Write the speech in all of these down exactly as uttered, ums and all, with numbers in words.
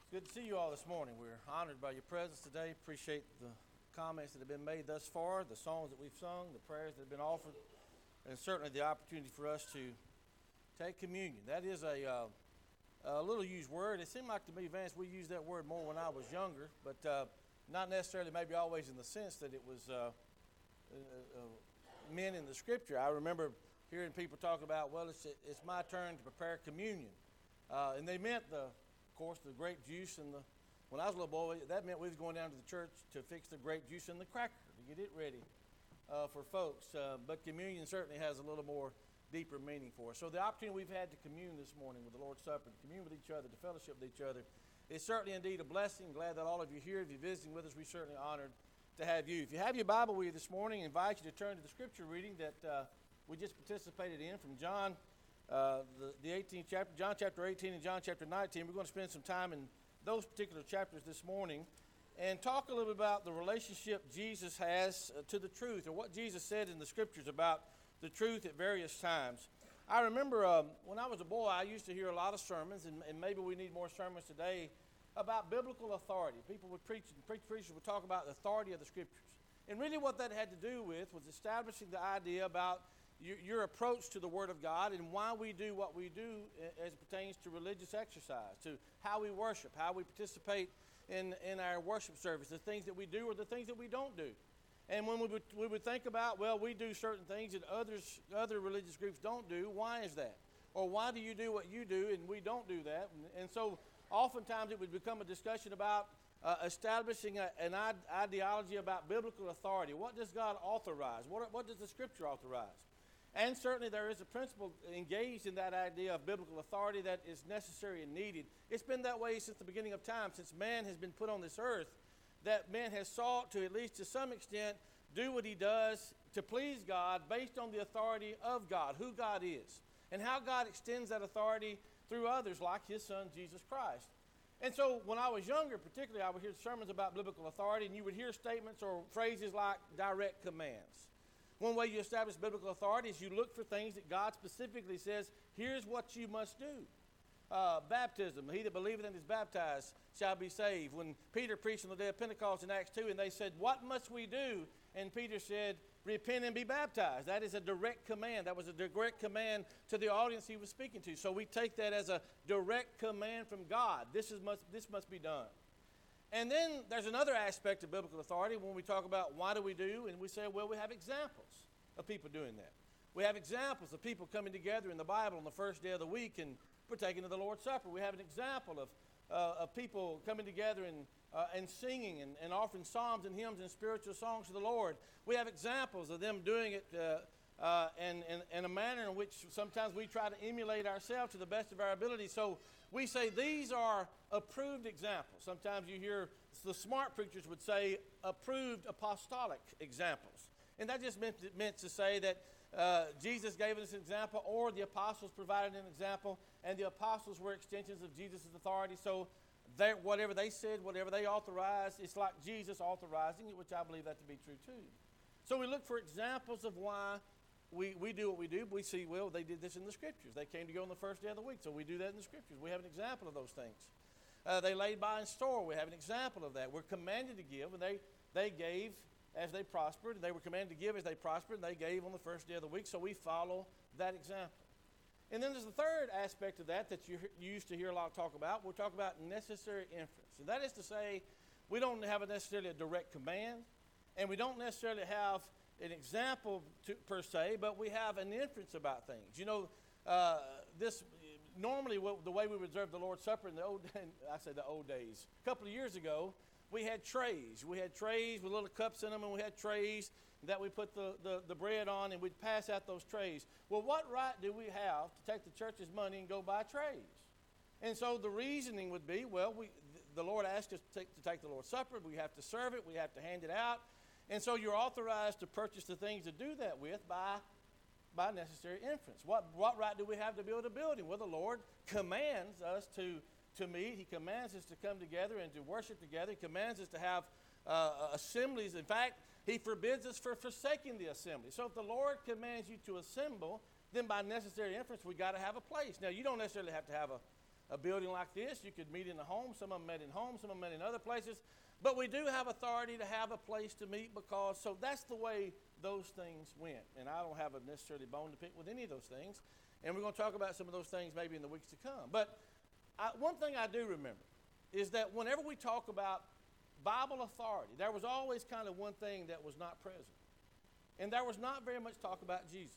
It's good to see you all this morning. We're honored by your presence today. Appreciate the comments that have been made thus far, the songs that we've sung, the prayers that have been offered, and certainly the opportunity for us to take communion. That is a, uh, a little used word. It seemed like to me, Vance, we used that word more when I was younger, but uh, not necessarily maybe always in the sense that it was uh, uh, uh, meant in the Scripture. I remember hearing people talk about, well, it's, it's my turn to prepare communion. Uh, and they meant the Of course, the grape juice and the, when I was a little boy, that meant we was going down to the church to fix the grape juice and the cracker to get it ready uh, for folks. Uh, but communion certainly has a little more deeper meaning for us. So the opportunity we've had to commune this morning with the Lord's Supper, to commune with each other, to fellowship with each other, is certainly indeed a blessing. Glad that all of you are here. If you're visiting with us, we're certainly honored to have you. If you have your Bible with you this morning, I invite you to turn to the scripture reading that uh, we just participated in from John Uh, the, the eighteenth chapter, John chapter eighteen and John chapter nineteen. We're going to spend some time in those particular chapters this morning and talk a little bit about the relationship Jesus has uh, to the truth, or what Jesus said in the scriptures about the truth at various times. I remember um, when I was a boy, I used to hear a lot of sermons, and, and maybe we need more sermons today, about biblical authority. People would preach, and preach, preachers would talk about the authority of the scriptures. And really what that had to do with was establishing the idea about your approach to the Word of God and why we do what we do as it pertains to religious exercise, to how we worship, how we participate in, in our worship service, the things that we do or the things that we don't do. And when we would, we would think about, well, we do certain things that others, other religious groups don't do, why is that? Or why do you do what you do and we don't do that? And, and so oftentimes it would become a discussion about uh, establishing a, an ideology about biblical authority. What does God authorize? What, what does the Scripture authorize? And certainly there is a principle engaged in that idea of biblical authority that is necessary and needed. It's been that way since the beginning of time, since man has been put on this earth, that man has sought to, at least to some extent, do what he does to please God based on the authority of God, who God is, and how God extends that authority through others like his Son, Jesus Christ. And so when I was younger, particularly, I would hear sermons about biblical authority, and you would hear statements or phrases like direct commands. One way you establish biblical authority is you look for things that God specifically says, here's what you must do. Uh, baptism, he that believeth and is baptized shall be saved. When Peter preached on the day of Pentecost in Acts two, and they said, what must we do? And Peter said, repent and be baptized. That is a direct command. That was a direct command to the audience he was speaking to. So we take that as a direct command from God. This is must, this must be done. And then there's another aspect of biblical authority when we talk about why do we do, and we say, well, we have examples of people doing that. We have examples of people coming together in the Bible on the first day of the week and partaking of the Lord's Supper. We have an example of, uh, of people coming together and, uh, and singing and, and offering psalms and hymns and spiritual songs to the Lord. We have examples of them doing it uh, Uh, and, and, and a manner in which sometimes we try to emulate ourselves to the best of our ability. So we say these are approved examples. Sometimes you hear the smart preachers would say approved apostolic examples. And that just meant, meant to say that uh, Jesus gave us an example, or the apostles provided an example, and the apostles were extensions of Jesus' authority. So whatever they said, whatever they authorized, it's like Jesus authorizing it, which I believe that to be true too. So we look for examples of why We, we do what we do. We see, well, they did this in the Scriptures. They came to go on the first day of the week, so we do that in the Scriptures. We have an example of those things. Uh, they laid by and store. We have an example of that. We're commanded to give, and they, they gave as they prospered. And they were commanded to give as they prospered, and they gave on the first day of the week, so we follow that example. And then there's the third aspect of that that you, you used to hear a lot of talk about. We'll talk about necessary inference. And that is to say, we don't have a necessarily a direct command, and we don't necessarily have an example to, per se, but we have an inference about things. You know, uh, this normally what, the way we would observe the Lord's Supper in the old, I say the old days, a couple of years ago, we had trays. We had trays with little cups in them, and we had trays that we put the, the, the bread on, and we'd pass out those trays. Well, what right do we have to take the church's money and go buy trays? And so the reasoning would be, well, we, the Lord asked us to take, to take the Lord's Supper. We have to serve it. We have to hand it out. And so you're authorized to purchase the things to do that with by, by necessary inference. What, what right do we have to build a building? Well, the Lord commands us to, to meet. He commands us to come together and to worship together. He commands us to have uh, assemblies. In fact, he forbids us for forsaking the assembly. So if the Lord commands you to assemble, then by necessary inference, we've got to have a place. Now, you don't necessarily have to have a a building like this. You could meet in a home. Some of them met in homes. Some of them met in other places. But we do have authority to have a place to meet because, so that's the way those things went. And I don't have a necessarily bone to pick with any of those things. And we're going to talk about some of those things maybe in the weeks to come. But I, one thing I do remember is that whenever we talk about Bible authority, there was always kind of one thing that was not present. And there was not very much talk about Jesus.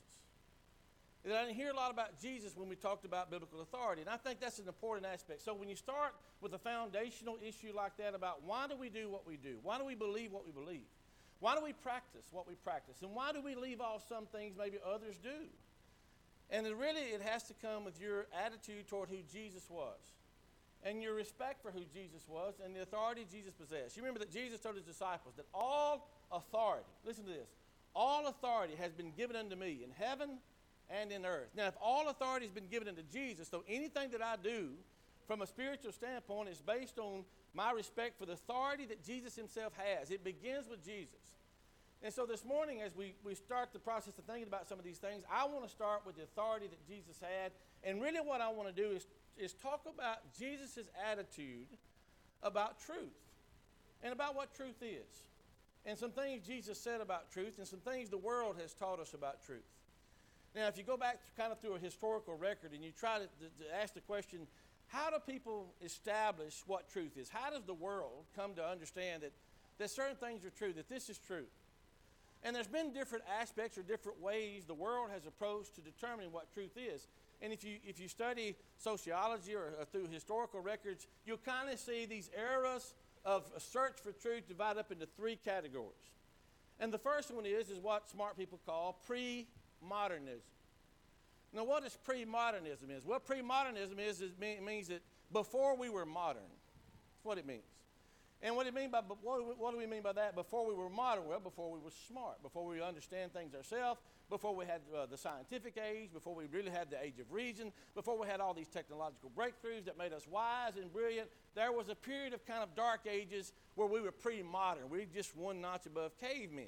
And I didn't hear a lot about Jesus when we talked about biblical authority. And I think that's an important aspect. So when you start with a foundational issue like that about why do we do what we do? Why do we believe what we believe? Why do we practice what we practice? And why do we leave off some things maybe others do? And it really, it has to come with your attitude toward who Jesus was. And your respect for who Jesus was and the authority Jesus possessed. You remember that Jesus told his disciples that all authority, listen to this, all authority has been given unto me in heaven and in earth. Now, if all authority has been given unto Jesus, so anything that I do from a spiritual standpoint is based on my respect for the authority that Jesus himself has. It begins with Jesus. And so this morning, as we, we start the process of thinking about some of these things, I want to start with the authority that Jesus had. And really what I want to do is, is talk about Jesus' attitude about truth and about what truth is. And some things Jesus said about truth and some things the world has taught us about truth. Now, if you go back kind of through a historical record and you try to, to, to ask the question, how do people establish what truth is? How does the world come to understand that, that certain things are true, that this is true? And there's been different aspects or different ways the world has approached to determining what truth is. And if you, if you study sociology or, or through historical records, you'll kind of see these eras of a search for truth divided up into three categories. And the first one is, is what smart people call pre-modernism. Now, what is pre-modernism is? Well, pre-modernism is, is mean, means that before we were modern. That's what it means. And what, it mean by, what, what do we mean by that? Before we were modern? Well, before we were smart, before we understand things ourselves, before we had uh, the scientific age, before we really had the age of reason, before we had all these technological breakthroughs that made us wise and brilliant. There was a period of kind of dark ages where we were pre-modern. We were just one notch above cavemen.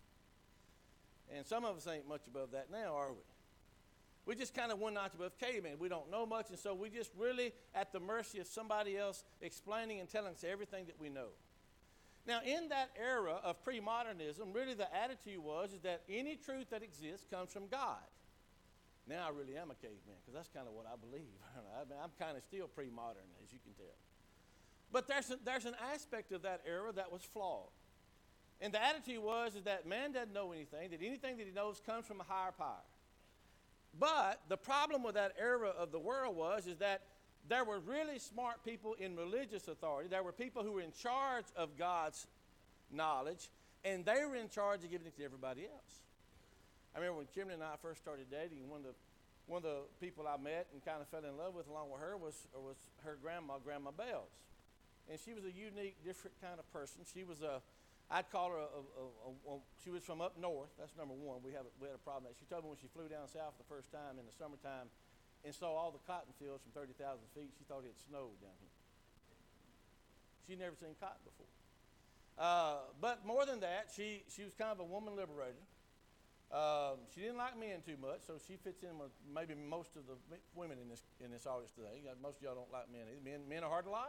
And some of us ain't much above that now, are we? We're just kind of one notch above cavemen. We don't know much, and so we're just really at the mercy of somebody else explaining and telling us everything that we know. Now, in that era of pre-modernism, really the attitude was is that any truth that exists comes from God. Now I really am a caveman, because that's kind of what I believe. I mean, I'm kind of still pre-modern, as you can tell. But there's, a, there's an aspect of that era that was flawed. And the attitude was is that man doesn't know anything, that anything that he knows comes from a higher power. But the problem with that era of the world was is that there were really smart people in religious authority. There were people who were in charge of God's knowledge, and they were in charge of giving it to everybody else. I remember when Kimberly and I first started dating, one of the, one of the people I met and kind of fell in love with along with her was, was her grandma, Grandma Bells. And she was a unique, different kind of person. She was a I'd call her, a, a, a, a, she was from up north. That's number one. We, have, we had a problem. She told me when she flew down south the first time in the summertime and saw all the cotton fields from thirty thousand feet, she thought it snowed down here. She'd never seen cotton before. Uh, but more than that, she, she was kind of a woman liberator. Um, she didn't like men too much, so she fits in with maybe most of the women in this, in this audience today. Most of y'all don't like men either. Men, men are hard to like.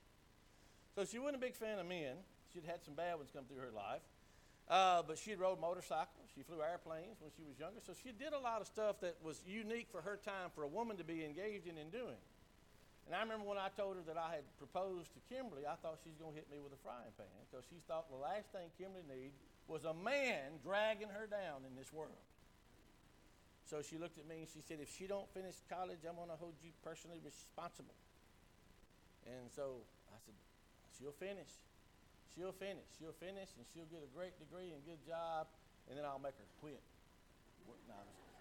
So she wasn't a big fan of men. She'd had some bad ones come through her life. Uh, but she rode motorcycles. She flew airplanes when she was younger. So she did a lot of stuff that was unique for her time for a woman to be engaged in and doing. And I remember when I told her that I had proposed to Kimberly, I thought she was going to hit me with a frying pan because she thought the last thing Kimberly needed was a man dragging her down in this world. So she looked at me and she said, if she don't finish college, I'm going to hold you personally responsible. And so I said, she'll finish. She'll finish. She'll finish, and she'll get a great degree and good job, and then I'll make her quit. No,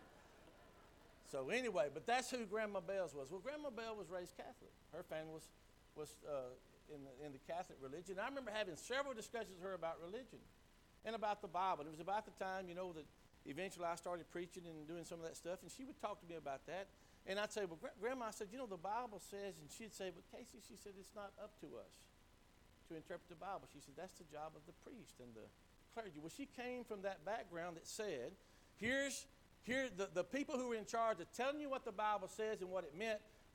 so anyway, but that's who Grandma Bells was. Well, Grandma Bell was raised Catholic. Her family was was uh, in the in the Catholic religion. I remember having several discussions with her about religion and about the Bible. It was about the time, you know, that eventually I started preaching and doing some of that stuff, and she would talk to me about that. And I'd say, well, Grandma, I said, you know, the Bible says, and she'd say, but Casey, she said, it's not up to us to interpret the Bible. She said, that's the job of the priest and the clergy. Well, she came from that background that said, here's, here, the, the people who were in charge of telling you what the Bible says and what it meant were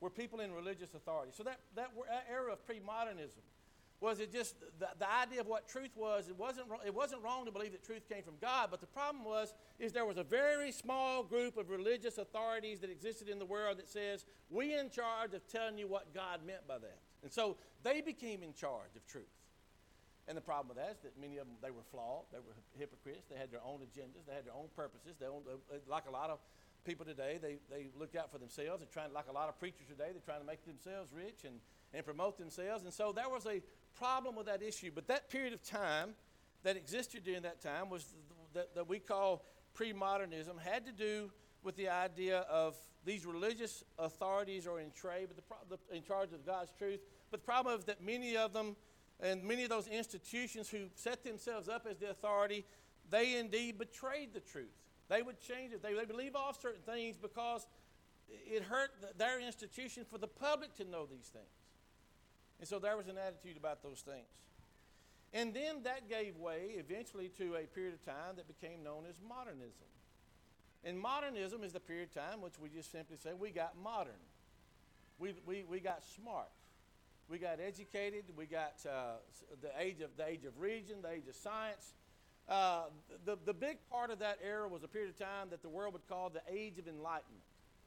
were people in religious authority. So that, that era of pre-modernism, was it just the, the idea of what truth was? It wasn't, it wasn't wrong to believe that truth came from God, but the problem was is there was a very small group of religious authorities that existed in the world that says, we in charge of telling you what God meant by that. And so they became in charge of truth. And the problem with that is that many of them, they were flawed, they were hypocrites, they had their own agendas, they had their own purposes. They own, like a lot of people today, they, they look out for themselves. They're trying, like a lot of preachers today, they're trying to make themselves rich and, and promote themselves. And so there was a problem with that issue. But that period of time that existed during that time was that, that we call pre-modernism, had to do with the idea of these religious authorities are in trade, but the, pro- the in charge of God's truth. But the problem is that many of them, and many of those institutions who set themselves up as the authority, they indeed betrayed the truth. They would change it. They, they would leave off certain things because it hurt the, their institution for the public to know these things. And so there was an attitude about those things. And then that gave way eventually to a period of time that became known as modernism. And modernism is the period of time which we just simply say we got modern. We, we, we got smart. We got educated. We got uh, the age of the age of reason, the age of science. Uh, the, the big part of that era was a period of time that the world would call the Age of Enlightenment.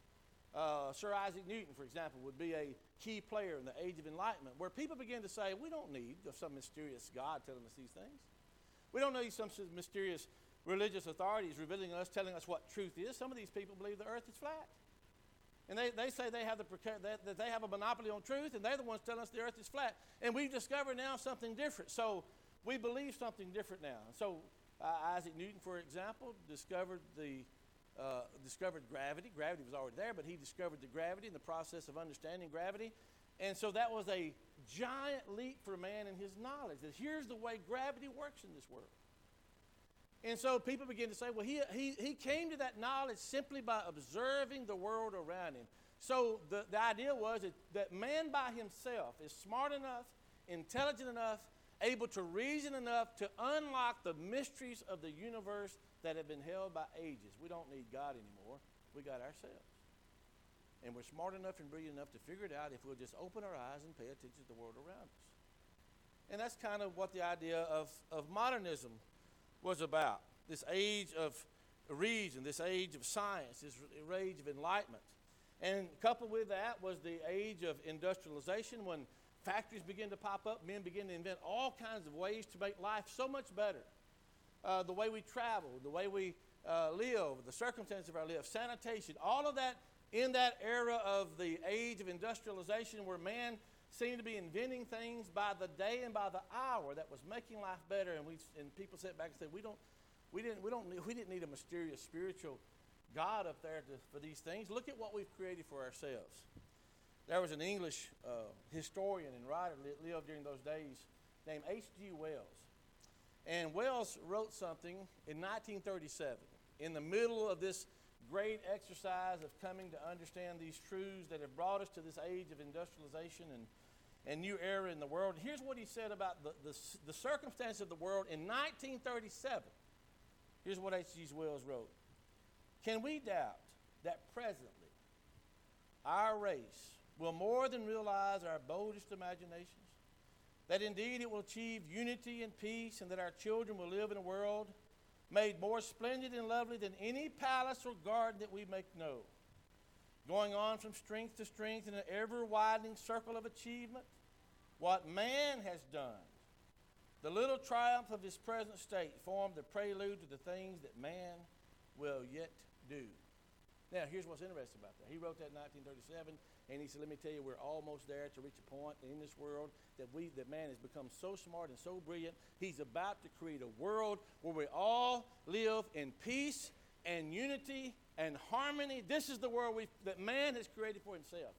Uh, Sir Isaac Newton, for example, would be a key player in the Age of Enlightenment, where people began to say, we don't need some mysterious God telling us these things. We don't need some mysterious religious authorities revealing us, telling us what truth is. Some of these people believe the earth is flat. And they, they say they have the, that, that they have a monopoly on truth, and they're the ones telling us the earth is flat. And we've discovered now something different. So we believe something different now. So uh, Isaac Newton, for example, discovered the uh, discovered gravity. Gravity was already there, but he discovered the gravity and the process of understanding gravity. And so that was a giant leap for man in his knowledge, that here's the way gravity works in this world. And so people begin to say, well, he, he, he came to that knowledge simply by observing the world around him. So the, the idea was that, that man by himself is smart enough, intelligent enough, able to reason enough to unlock the mysteries of the universe that have been held by ages. We don't need God anymore. We got ourselves. And we're smart enough and brilliant enough to figure it out if we'll just open our eyes and pay attention to the world around us. And that's kind of what the idea of, of modernism was about. This age of reason, this age of science, this age of enlightenment. And coupled with that was the age of industrialization, when factories begin to pop up, men begin to invent all kinds of ways to make life so much better. Uh, the way we travel, the way we uh, live, the circumstances of our life, sanitation, all of that in that era of the age of industrialization, where man seemed to be inventing things by the day and by the hour that was making life better. And we and people sat back and said, we don't, we didn't, we don't, need, we didn't need a mysterious spiritual God up there to, for these things. Look at what we've created for ourselves. There was an English uh, historian and writer that lived during those days named H G Wells. And Wells wrote something in nineteen thirty-seven, in the middle of this great exercise of coming to understand these truths that have brought us to this age of industrialization and, and new era in the world. And here's what he said about the, the, the circumstance of the world in nineteen thirty-seven. Here's what H G Wells wrote. Can we doubt that presently our race will more than realize our boldest imaginations? That indeed it will achieve unity and peace, and that our children will live in a world made more splendid and lovely than any palace or garden that we make know, going on from strength to strength in an ever-widening circle of achievement? What man has done, the little triumph of his present state, formed the prelude to the things that man will yet do. Now, here's what's interesting about that. He wrote that in nineteen thirty-seven, and he said, let me tell you, we're almost there to reach a point in this world that we, that man has become so smart and so brilliant, he's about to create a world where we all live in peace and unity and harmony. This is the world we, that man has created for himself.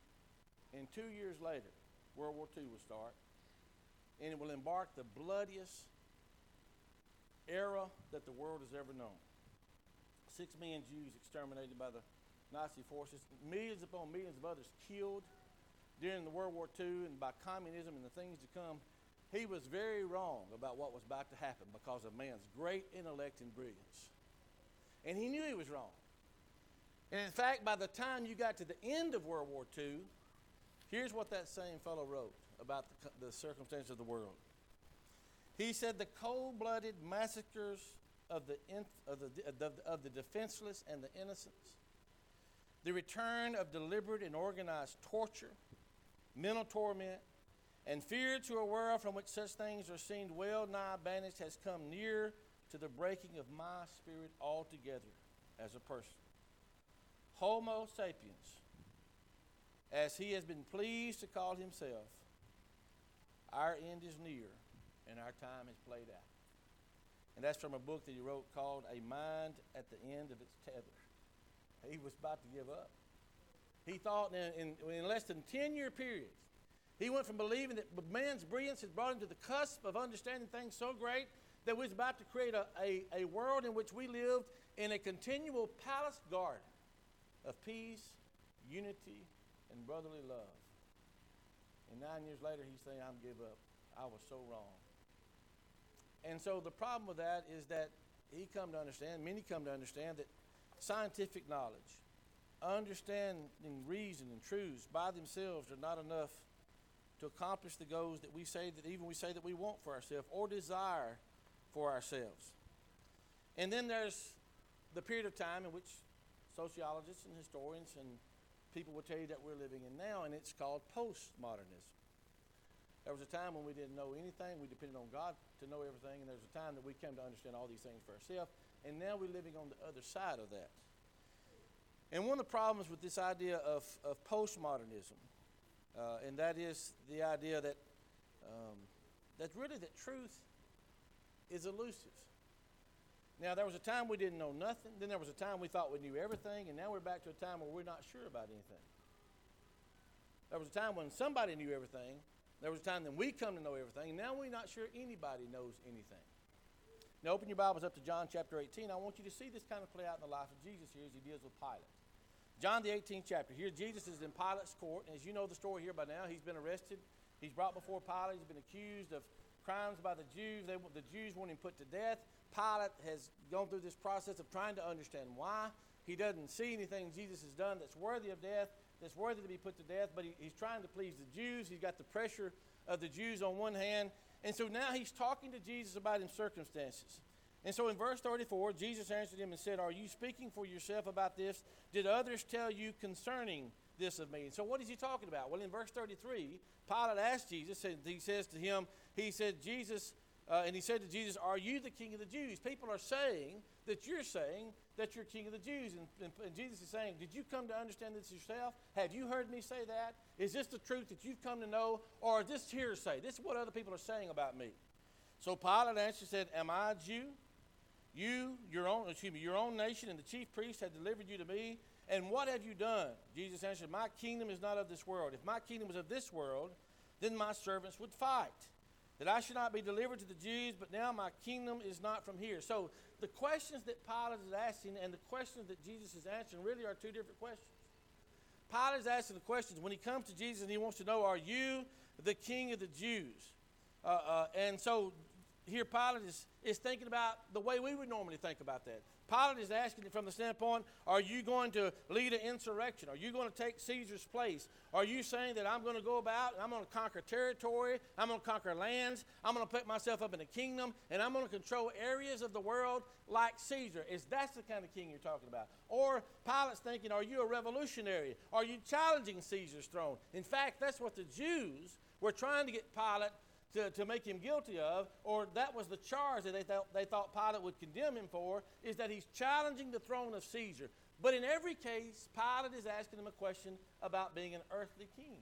And two years later, World War Two will start, and it will embark the bloodiest era that the world has ever known. Six million Jews exterminated by the Nazi forces, millions upon millions of others killed during the World War Two and by communism and the things to come. He was very wrong about what was about to happen because of man's great intellect and brilliance. And he knew he was wrong. And in fact, by the time you got to the end of World War Two, here's what that same fellow wrote about the, the circumstances of the world. He said, the cold-blooded massacres of the, in, of, the, of, the, of the defenseless and the innocent, the return of deliberate and organized torture, mental torment, and fear to a world from which such things are seen well nigh banished has come near to the breaking of my spirit altogether as a person. Homo sapiens, as he has been pleased to call himself, our end is near and our time is played out. And that's from a book that he wrote called A Mind at the End of Its Tether. He was about to give up. He thought in, in, in less than ten-year periods, he went from believing that man's brilliance had brought him to the cusp of understanding things so great that we was about to create a, a, a world in which we lived in a continual palace garden of peace, unity, and brotherly love. And nine years later, he's saying, I'm give up. I was so wrong. And so the problem with that is that he come to understand, many come to understand that scientific knowledge, understanding reason and truths by themselves are not enough to accomplish the goals that we say that even we say that we want for ourselves or desire for ourselves. And then there's the period of time in which sociologists and historians and people will tell you that we're living in now, and it's called postmodernism. There was a time when we didn't know anything. We depended on God to know everything, and there was a time that we came to understand all these things for ourselves, and now we're living on the other side of that. And one of the problems with this idea of, of postmodernism, uh, and that is the idea that um, that really that truth is elusive. Now, there was a time we didn't know nothing. Then there was a time we thought we knew everything, and now we're back to a time where we're not sure about anything. There was a time when somebody knew everything. There was a time that we come to know everything. Now we're not sure anybody knows anything. Now open your Bibles up to John chapter eighteen. I want you to see this kind of play out in the life of Jesus here as he deals with Pilate. John the eighteenth chapter. Here Jesus is in Pilate's court. And as you know the story here by now, he's been arrested. He's brought before Pilate. He's been accused of crimes by the Jews. They, the Jews want him put to death. Pilate has gone through this process of trying to understand why. He doesn't see anything Jesus has done that's worthy of death, that's worthy to be put to death, but he, he's trying to please the Jews. He's got the pressure of the Jews on one hand. And so now he's talking to Jesus about his circumstances. And so in verse thirty-four, Jesus answered him and said, are you speaking for yourself about this? Did others tell you concerning this of me? And so what is he talking about? Well, in verse thirty-three, Pilate asked Jesus, and he says to him, he said, Jesus, uh, and he said to Jesus, are you the king of the Jews? People are saying that you're saying that you're king of the Jews. And, and, and Jesus is saying, did you come to understand this yourself? Have you heard me say that? Is this the truth that you've come to know? Or is this hearsay? This is what other people are saying about me. So Pilate answered and said, am I a Jew? You, your own, excuse me, your own nation and the chief priests have delivered you to me. And what have you done? Jesus answered, my kingdom is not of this world. If my kingdom was of this world, then my servants would fight, that I should not be delivered to the Jews, but now my kingdom is not from here. So the questions that Pilate is asking and the questions that Jesus is answering really are two different questions. Pilate is asking the questions when he comes to Jesus and he wants to know, are you the king of the Jews? Uh, uh, and so here Pilate is, is thinking about the way we would normally think about that. Pilate is asking it from the standpoint, are you going to lead an insurrection? Are you going to take Caesar's place? Are you saying that I'm going to go about and I'm going to conquer territory, I'm going to conquer lands, I'm going to put myself up in a kingdom, and I'm going to control areas of the world like Caesar? Is that the kind of king you're talking about? Or Pilate's thinking, are you a revolutionary? Are you challenging Caesar's throne? In fact, that's what the Jews were trying to get Pilate To, to make him guilty of, or that was the charge that they thought, they thought Pilate would condemn him for, is that he's challenging the throne of Caesar. But in every case, Pilate is asking him a question about being an earthly king.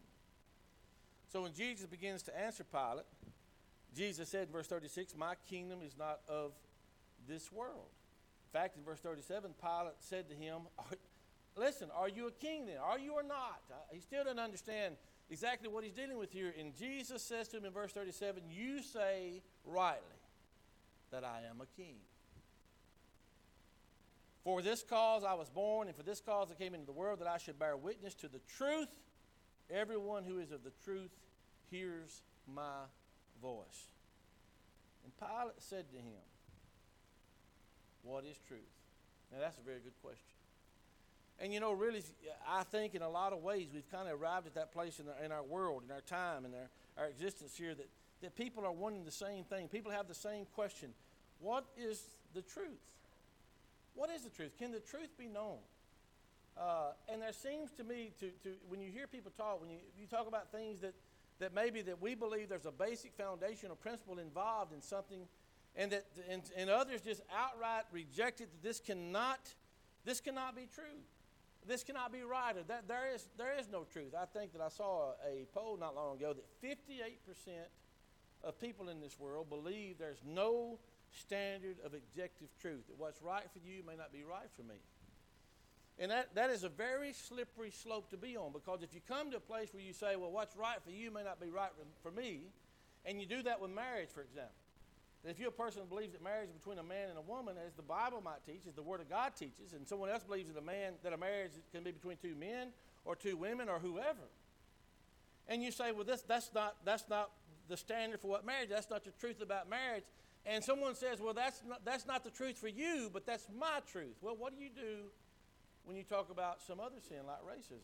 So when Jesus begins to answer Pilate, Jesus said in verse thirty-six, my kingdom is not of this world. In fact, in verse thirty-seven, Pilate said to him, listen, are you a king then? Are you or not? He still doesn't understand exactly what he's dealing with here. And Jesus says to him in verse thirty-seven, you say rightly that I am a king. For this cause I was born, and for this cause I came into the world, that I should bear witness to the truth. Everyone who is of the truth hears my voice. And Pilate said to him, what is truth? Now that's a very good question. And you know, really, I think in a lot of ways we've kind of arrived at that place in our, in our world, in our time, in our, our existence here, that, that people are wanting the same thing. People have the same question. What is the truth? What is the truth? Can the truth be known? Uh, and there seems to me, to, to when you hear people talk, when you, you talk about things that, that maybe that we believe there's a basic foundational principle involved in something, and that and, and others just outright reject it, that this cannot, this cannot be true. This cannot be right. Or that there is there is no truth. I think that I saw a, a poll not long ago that fifty-eight percent of people in this world believe there's no standard of objective truth. That what's right for you may not be right for me. And that, that is a very slippery slope to be on, because if you come to a place where you say, well, what's right for you may not be right for me, and you do that with marriage, for example. If you're a person who believes that marriage is between a man and a woman, as the Bible might teach, as the Word of God teaches, and someone else believes that a man that a marriage can be between two men or two women or whoever, and you say, well, this that's not that's not the standard for what marriage. That's not the truth about marriage. And someone says, well, that's not that's not the truth for you, but that's my truth. Well, what do you do when you talk about some other sin like racism?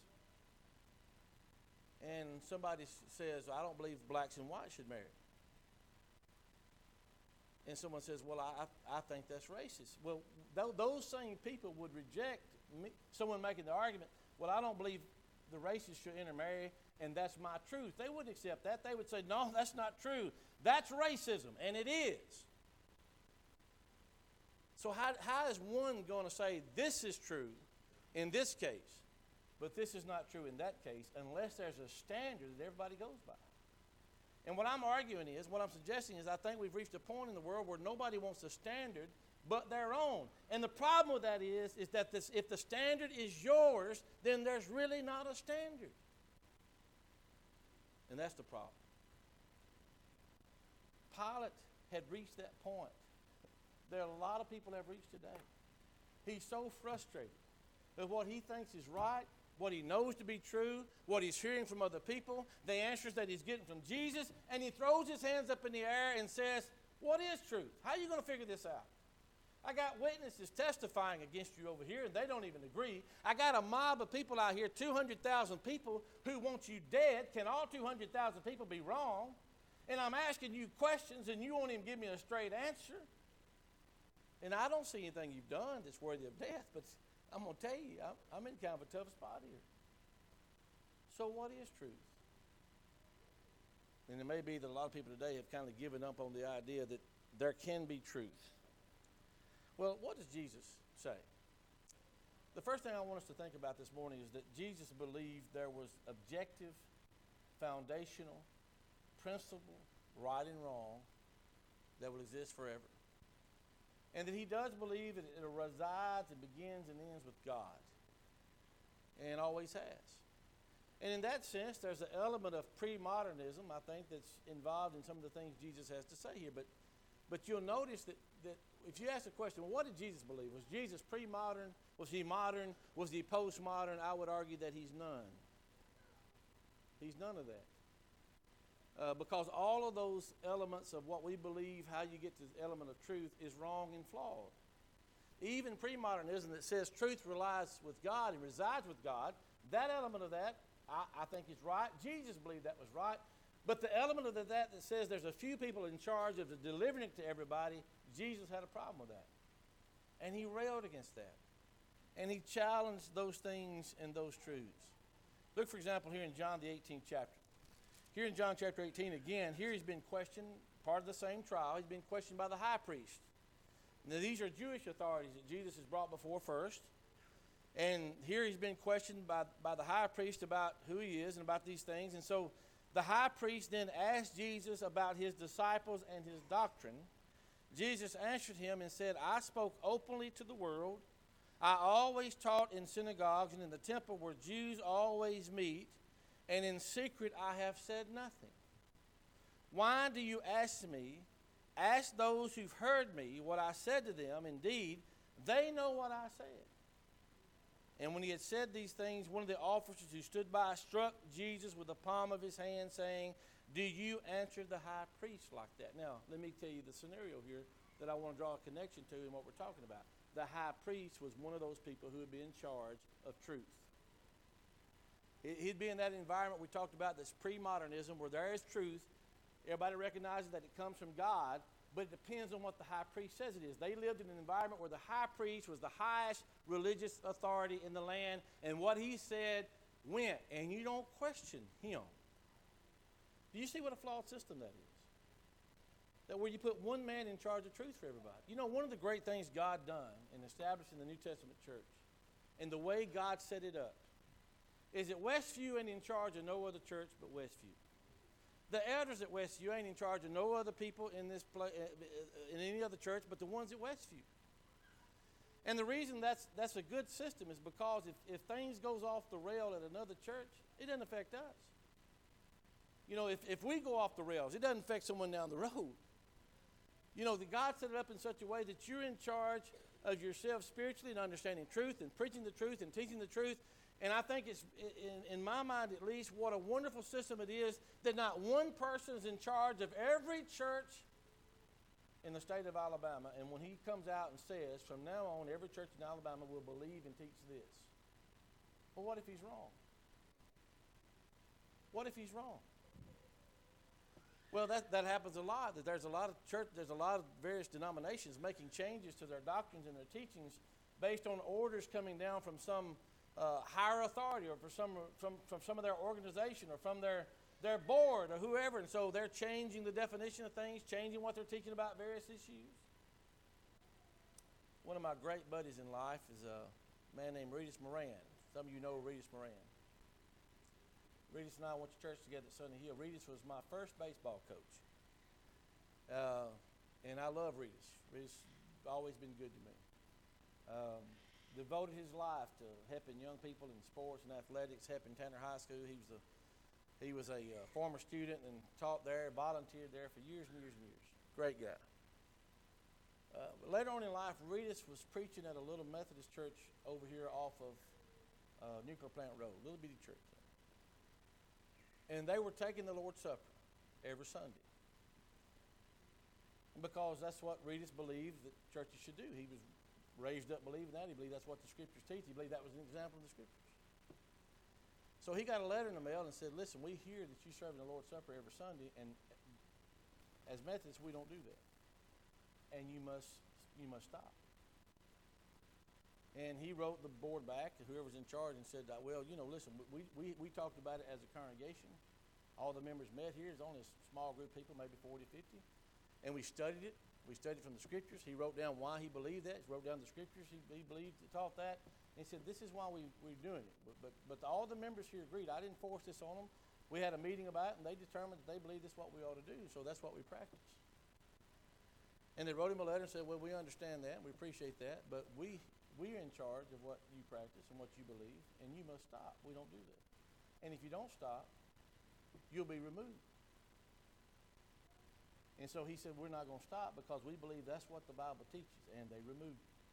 And somebody says, I don't believe blacks and whites should marry. And someone says, well, I, I think that's racist. Well, th- those same people would reject me, someone making the argument, well, I don't believe the racists should intermarry, and that's my truth. They wouldn't accept that. They would say, no, that's not true. That's racism, and it is. So how, how is one going to say this is true in this case, but this is not true in that case, unless there's a standard that everybody goes by? And what I'm arguing is, what I'm suggesting is, I think we've reached a point in the world where nobody wants a standard but their own. And the problem with that is, is that this, if the standard is yours, then there's really not a standard. And that's the problem. Pilate had reached that point. There are a lot of people have reached today. He's so frustrated with what he thinks is right, what he knows to be true, what he's hearing from other people, the answers that he's getting from Jesus, and he throws his hands up in the air and says, what is truth? How are you going to figure this out? I got witnesses testifying against you over here, and they don't even agree. I got a mob of people out here, two hundred thousand people, who want you dead. Can all two hundred thousand people be wrong? And I'm asking you questions, and you won't even give me a straight answer. And I don't see anything you've done that's worthy of death, but I'm going to tell you, I'm in kind of a tough spot here. So what is truth? And it may be that a lot of people today have kind of given up on the idea that there can be truth. Well, what does Jesus say? The first thing I want us to think about this morning is that Jesus believed there was objective, foundational, principle, right and wrong, that will exist forever. And that he does believe that it resides and begins and ends with God. And always has. And in that sense, there's an element of pre-modernism, I think, that's involved in some of the things Jesus has to say here. But but you'll notice that, that if you ask the question, what did Jesus believe? Was Jesus pre-modern? Was he modern? Was he post-modern? I would argue that he's none. He's none of that. Uh, because all of those elements of what we believe, how you get to the element of truth, is wrong and flawed. Even pre-modernism that says truth relies with God and resides with God, that element of that, I, I think is right. Jesus believed that was right. But the element of that that says there's a few people in charge of delivering it to everybody, Jesus had a problem with that. And he railed against that. And he challenged those things and those truths. Look, for example, here in John the eighteenth chapter. Here in John chapter eighteen, again, here he's been questioned, part of the same trial. He's been questioned by the high priest. Now, these are Jewish authorities that Jesus is brought before first. And here he's been questioned by, by the high priest about who he is and about these things. And so the high priest then asked Jesus about his disciples and his doctrine. Jesus answered him and said, I spoke openly to the world. I always taught in synagogues and in the temple where Jews always meet. And in secret I have said nothing. Why do you ask me? Ask those who've heard me what I said to them. Indeed, they know what I said. And when he had said these things, one of the officers who stood by struck Jesus with the palm of his hand, saying, do you answer the high priest like that? Now, let me tell you the scenario here that I want to draw a connection to in what we're talking about. the high priest was one of those people who would be in charge of truth. He'd be in that environment we talked about that's pre-modernism, where there is truth. Everybody recognizes that it comes from God, but it depends on what the high priest says it is. They lived in an environment where the high priest was the highest religious authority in the land, and what he said went, and you don't question him. Do you see what a flawed system that is? That where you put one man in charge of truth for everybody. You know, one of the great things God done in establishing the New Testament church, and the way God set it up, is that Westview ain't in charge of no other church but Westview. The elders at Westview ain't in charge of no other people in this pla- in any other church but the ones at Westview. And the reason that's that's a good system is because if, if things goes off the rail at another church, it doesn't affect us. You know, if, if we go off the rails, it doesn't affect someone down the road. You know, the God set it up in such a way that you're in charge of yourself spiritually and understanding truth and preaching the truth and teaching the truth. And I think it's, in, in my mind at least, what a wonderful system it is that not one person is in charge of every church in the state of Alabama. And when he comes out and says, from now on, every church in Alabama will believe and teach this. Well, what if he's wrong? What if he's wrong? Well, that, that happens a lot, that there's a lot of church, there's a lot of various denominations making changes to their doctrines and their teachings based on orders coming down from some Uh, higher authority, or for some, from, from some of their organization, or from their, their board, or whoever. And so they're changing the definition of things, changing what they're teaching about various issues. One of my great buddies in life is a man named Regis Moran. Some of you know Regis Moran. Regis and I went to church together at Sunny Hill. Regis was my first baseball coach. Uh, and I love Regis. Regis has always been good to me. Um, devoted his life to helping young people in sports and athletics, helping Tanner High School. He was a he was a uh, former student and taught there, volunteered there for years and years and years. Great guy. Uh, but later on in life, Regis was preaching at a little Methodist church over here off of uh, Nuclear Plant Road, little bitty church. And they were taking the Lord's Supper every Sunday. Because that's what Regis believed that churches should do. He was raised up believing that. He believed that's what the Scriptures teach. He believed that was an example of the Scriptures. So he got a letter in the mail and said, listen, we hear that you're serving the Lord's Supper every Sunday, and as Methodists, we don't do that. And you must you must stop. And he wrote the board back, whoever's in charge, and said, well, you know, listen, we, we, we talked about it as a congregation. All the members met here. It's only a small group of people, maybe forty, fifty. And we studied it. We studied from the Scriptures. He wrote down why he believed that. He wrote down the Scriptures. He, he believed, he taught that. And he said, this is why we, we're doing it. But, but, but all the members here agreed. I didn't force this on them. We had a meeting about it, and they determined that they believe this is what we ought to do. So that's what we practice. And they wrote him a letter and said, well, we understand that. We appreciate that. But we, we're in charge of what you practice and what you believe, and you must stop. We don't do that. And if you don't stop, you'll be removed. And so he said, we're not going to stop because we believe that's what the Bible teaches, and they removed it.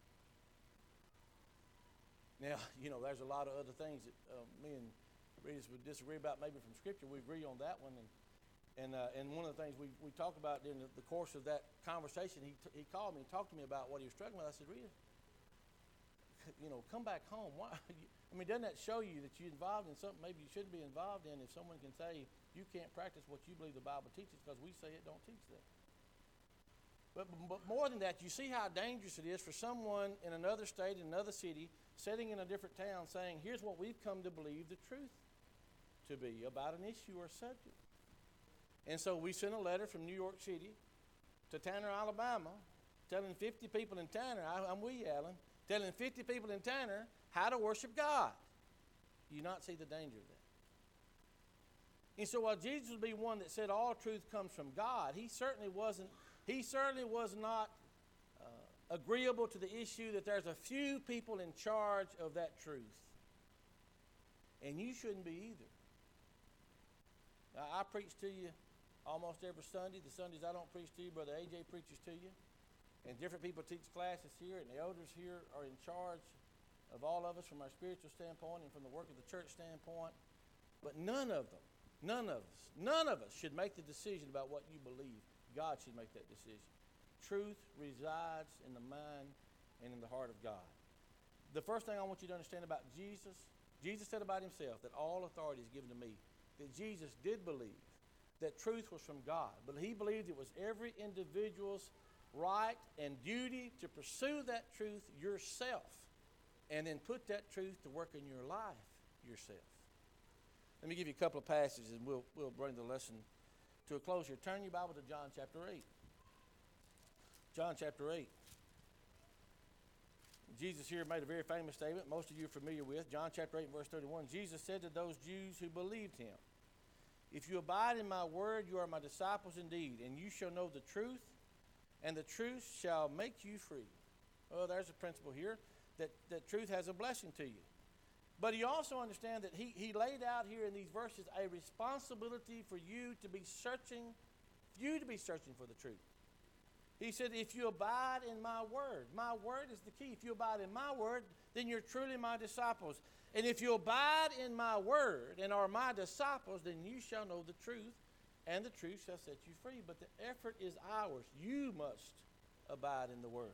Now, you know, there's a lot of other things that uh, me and Regis would disagree about maybe from Scripture. We agree on that one. And and, uh, and one of the things we, we talked about during the, the course of that conversation, he, t- he called me and talked to me about what he was struggling with. I said, Regis, you know, come back home. Why? I mean, doesn't that show you that you're involved in something maybe you shouldn't be involved in if someone can say you can't practice what you believe the Bible teaches because we say it don't teach that? But, but more than that, you see how dangerous it is for someone in another state, in another city, sitting in a different town saying, here's what we've come to believe the truth to be about an issue or subject. And so we sent a letter from New York City to Tanner, Alabama, telling fifty people in Tanner, I, I'm with you, Alan, telling fifty people in Tanner how to worship God. Do you not see the danger of that? And so while Jesus would be one that said all truth comes from God, he certainly wasn't, he certainly was not uh, agreeable to the issue that there's a few people in charge of that truth. And you shouldn't be either. Now, I preach to you almost every Sunday. The Sundays I don't preach to you, Brother A J preaches to you. And different people teach classes here, and the elders here are in charge of all of us from our spiritual standpoint and from the work of the church standpoint. But none of them, none of us, none of us should make the decision about what you believe. God should make that decision. Truth resides in the mind and in the heart of God. The first thing I want you to understand about Jesus, Jesus said about himself that all authority is given to me. That Jesus did believe that truth was from God, but he believed it was every individual's right and duty to pursue that truth yourself and then put that truth to work in your life yourself. Let me give you a couple of passages and we'll, we'll bring the lesson to a close here. Turn your Bible to John chapter eight. John chapter eight. Jesus here made a very famous statement most of you are familiar with. John chapter eight and verse thirty-one. Jesus said to those Jews who believed him, "If you abide in my word, you are my disciples indeed, and you shall know the truth, and the truth shall make you free." Well, there's a principle here that, that truth has a blessing to you. But you also understand that he, he laid out here in these verses a responsibility for you to be searching, you to be searching for the truth. He said, if you abide in my word, my word is the key. If you abide in my word, then you're truly my disciples. And if you abide in my word and are my disciples, then you shall know the truth, and the truth shall set you free. But the effort is ours. You must abide in the word.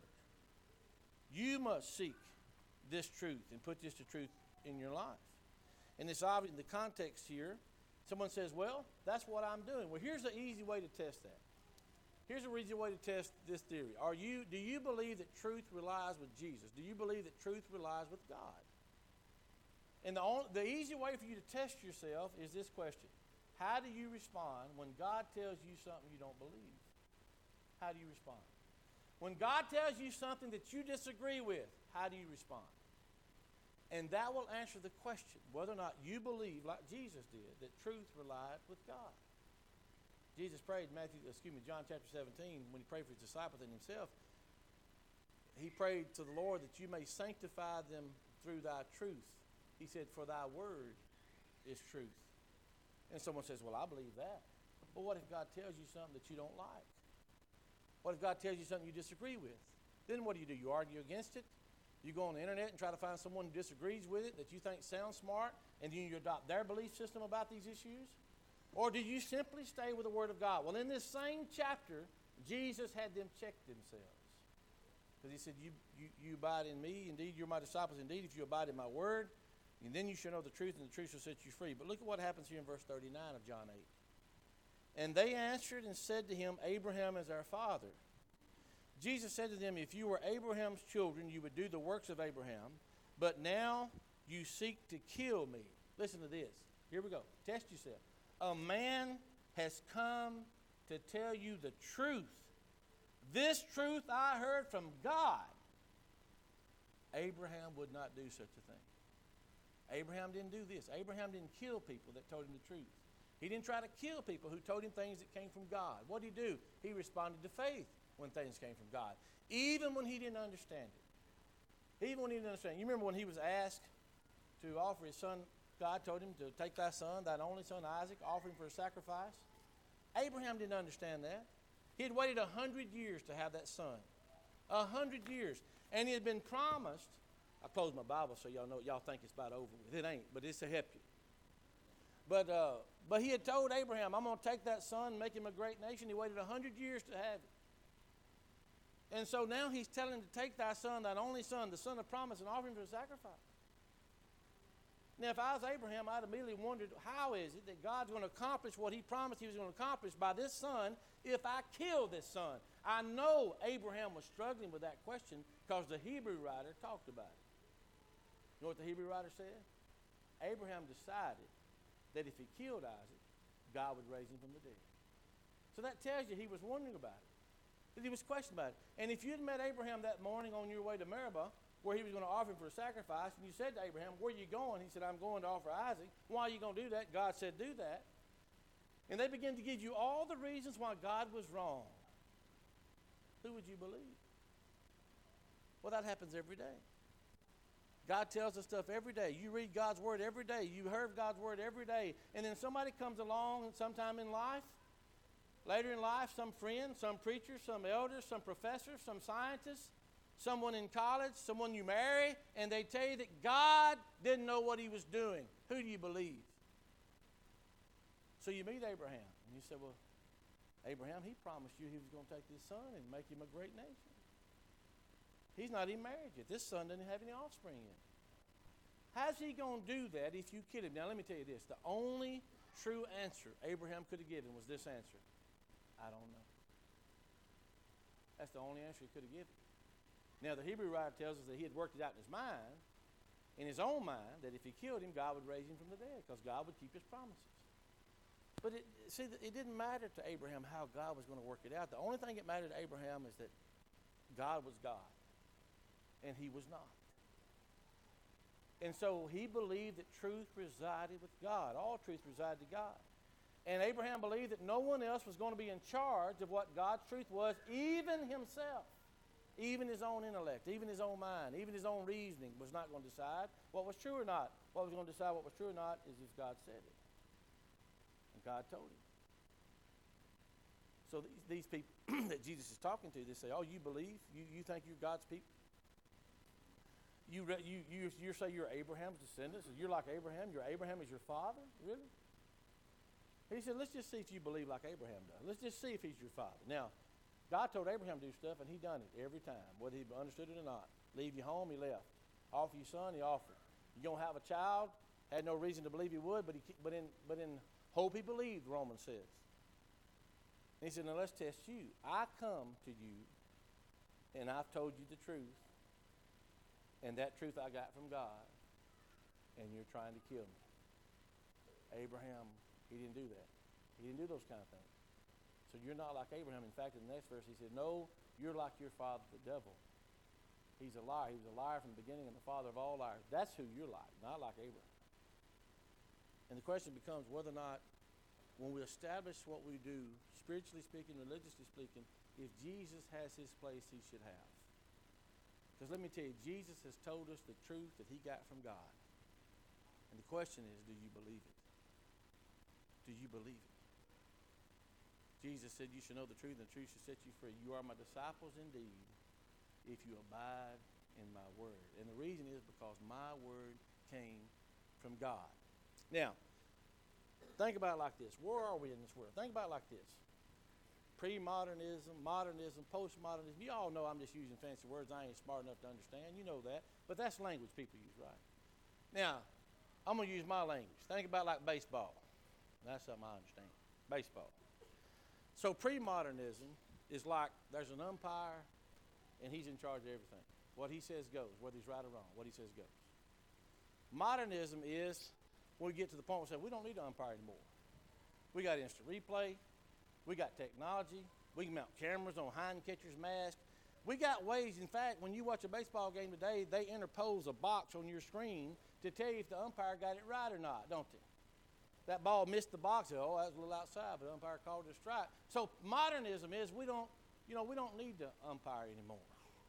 You must seek this truth and put this to truth in your life. And it's obvious in the context here. Someone says, well, that's what I'm doing. Well, here's an easy way to test that. Here's a easy way to test this theory. Are you, do you believe that truth relies with Jesus? Do you believe that truth relies with God? And the, only, the easy way for you to test yourself is this question. How do you respond when God tells you something you don't believe? How do you respond? When God tells you something that you disagree with, how do you respond? And that will answer the question whether or not you believe, like Jesus did, that truth relied with God. Jesus prayed in Matthew, excuse me, John chapter seventeen, when he prayed for his disciples and himself, he prayed to the Lord that you may sanctify them through thy truth. He said, for thy word is truth. And someone says, well, I believe that. But what if God tells you something that you don't like? What if God tells you something you disagree with? Then what do you do? You argue against it? You go on the internet and try to find someone who disagrees with it that you think sounds smart, and then you adopt their belief system about these issues? Or do you simply stay with the Word of God? Well, in this same chapter, Jesus had them check themselves. Because he said, you, you, you abide in me, indeed, you're my disciples indeed, if you abide in my word, and then you shall know the truth, and the truth shall set you free. But look at what happens here in verse thirty-nine of John eight. And they answered and said to him, Abraham is our father. Jesus said to them, if you were Abraham's children, you would do the works of Abraham, but now you seek to kill me. Listen to this. Here we go. Test yourself. A man has come to tell you the truth. This truth I heard from God. Abraham would not do such a thing. Abraham didn't do this. Abraham didn't kill people that told him the truth. He didn't try to kill people who told him things that came from God. What did he do? He responded to faith when things came from God, even when he didn't understand it. Even when he didn't understand it. You remember when he was asked to offer his son, God told him to take thy son, thine only son Isaac, offer him for a sacrifice. Abraham didn't understand that. He had waited a hundred years to have that son. A hundred years. And he had been promised, I closed my Bible so y'all know, y'all think it's about over with. It ain't, but it's to help you. But, uh, but he had told Abraham, I'm going to take that son and make him a great nation. He waited a hundred years to have it. And so now he's telling him to take thy son, thine only son, the son of promise, and offer him for a sacrifice. Now, if I was Abraham, I'd immediately wondered, how is it that God's going to accomplish what he promised he was going to accomplish by this son if I kill this son? I know Abraham was struggling with that question because the Hebrew writer talked about it. You know what the Hebrew writer said? Abraham decided that if he killed Isaac, God would raise him from the dead. So that tells you he was wondering about it. That he was questioning about it. And if you'd met Abraham that morning on your way to Meribah, where he was going to offer him for a sacrifice, and you said to Abraham, where are you going? He said, I'm going to offer Isaac. Why are you going to do that? God said, do that. And they begin to give you all the reasons why God was wrong. Who would you believe? Well, that happens every day. God tells us stuff every day. You read God's word every day. You heard God's word every day. And then somebody comes along sometime in life, later in life, some friend, some preacher, some elder, some professor, some scientist, someone in college, someone you marry, and they tell you that God didn't know what he was doing. Who do you believe? So you meet Abraham, and you say, well, Abraham, he promised you he was going to take his son and make him a great nation. He's not even married yet. This son doesn't have any offspring yet. How's he going to do that if you kill him? Now, let me tell you this. The only true answer Abraham could have given was this answer. I don't know. That's the only answer he could have given. Now, the Hebrew writer tells us that he had worked it out in his mind, in his own mind, that if he killed him, God would raise him from the dead because God would keep his promises. But it, see, it didn't matter to Abraham how God was going to work it out. The only thing that mattered to Abraham is that God was God, and he was not. And so he believed that truth resided with God. All truth resided to God. And Abraham believed that no one else was going to be in charge of what God's truth was, even himself. Even his own intellect, even his own mind, even his own reasoning was not going to decide what was true or not. What was going to decide what was true or not is if God said it. And God told him. So these, these people that Jesus is talking to, they say, oh, you believe? You, you think you're God's people? You, re, you, you, you say you're Abraham's descendants? You're like Abraham? Your Abraham is your father? Really? He said, let's just see if you believe like Abraham does. Let's just see if he's your father. Now, God told Abraham to do stuff, and he done it every time, whether he understood it or not. Leave your home, he left. Offer your son, he offered. You're going to have a child, had no reason to believe he would, but, he, but, in, but in hope he believed, Romans says. And he said, now let's test you. I come to you, and I've told you the truth, and that truth I got from God, and you're trying to kill me. Abraham, he didn't do that. He didn't do those kind of things. So you're not like Abraham. In fact, in the next verse, he said, no, you're like your father, the devil. He's a liar. He was a liar from the beginning and the father of all liars. That's who you're like, not like Abraham. And the question becomes whether or not, when we establish what we do, spiritually speaking, religiously speaking, if Jesus has his place he should have. Because let me tell you, Jesus has told us the truth that he got from God. And the question is, do you believe it? Do you believe it? Jesus said, you shall know the truth, and the truth shall set you free. You are my disciples indeed, if you abide in my word. And the reason is because my word came from God. Now, think about it like this. Where are we in this world? Think about it like this. Pre-modernism, modernism, postmodernism. You all know I'm just using fancy words I ain't smart enough to understand. You know that. But that's language people use, right? Now, I'm going to use my language. Think about it like baseball. That's something I understand. Baseball. So pre-modernism is like there's an umpire and he's in charge of everything. What he says goes, whether he's right or wrong. What he says goes. Modernism is when we get to the point where we say we don't need an umpire anymore. We got instant replay. We got technology. We can mount cameras on hind catchers' masks. We got ways, in fact, when you watch a baseball game today, they interpose a box on your screen to tell you if the umpire got it right or not, don't they? That ball missed the box. Oh, that was a little outside, but the umpire called it a strike. So modernism is we don't, you know, we don't need to umpire anymore.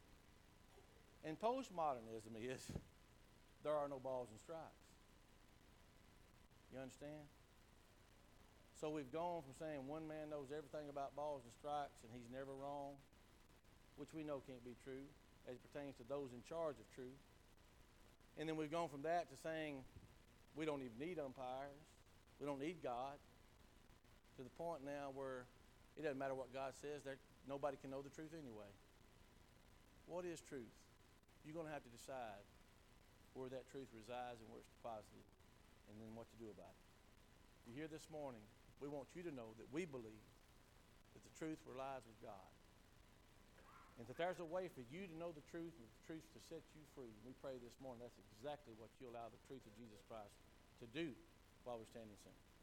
And postmodernism is there are no balls and strikes. You understand? So we've gone from saying one man knows everything about balls and strikes and he's never wrong, which we know can't be true as it pertains to those in charge of truth. And then we've gone from that to saying we don't even need umpires. We don't need God, to the point now where it doesn't matter what God says, there, nobody can know the truth anyway. What is truth? You're going to have to decide where that truth resides and where it's deposited, and then what to do about it. You're here this morning, we want you to know that we believe that the truth relies with God. And that there's a way for you to know the truth and the truth to set you free. We pray this morning that's exactly what you allow the truth of Jesus Christ to do while we stand and sing.